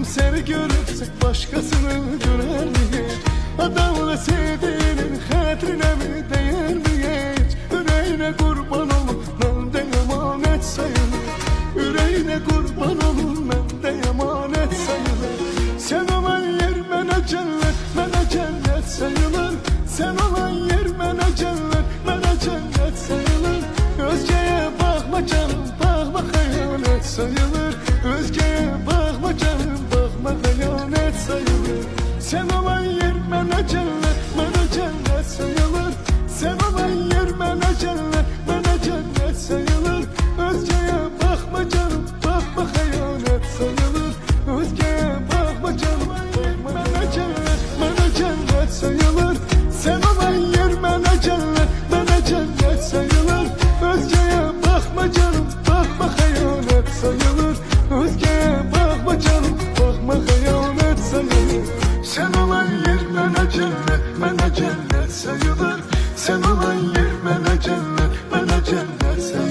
Seni görürsek başkasını görer miyiz? Adamla sevdiğinin hatrine mi değer miyiz? Yüreğine kurban olun, ben de emanet sayılır. Yüreğine kurban olun, ben de emanet sayılır. Sen olan yer mənə cennet, mənə cennet sayılır. Sen olan yer mənə cennet, mənə cennet sayılır. Özgeye bakma canım, bakma hayalet sayılır. Özgeye bakma canım, bakma hayalet sayılır. Sen olan yer mənə cennet, mənə cennet sayılır. Sen olan yer mənə cennet, mənə cennet sayılır. Özgeye bakma canım, bakma hayalet sayılır. Özgeye bakma canım, bakma mənə cennet, mənə cennet sayılır. Sen olan yer mənə cennet, mənə cennet sayılır. Özgeye bakma canım, bakma hayalet sayılır. Özgeye bakma canım, bakma hayalet sayılır. Sen olan yer mənə cennet, mənə cennet sayılır. Sen olan yer mənə cennet, mənə cennet sayılır.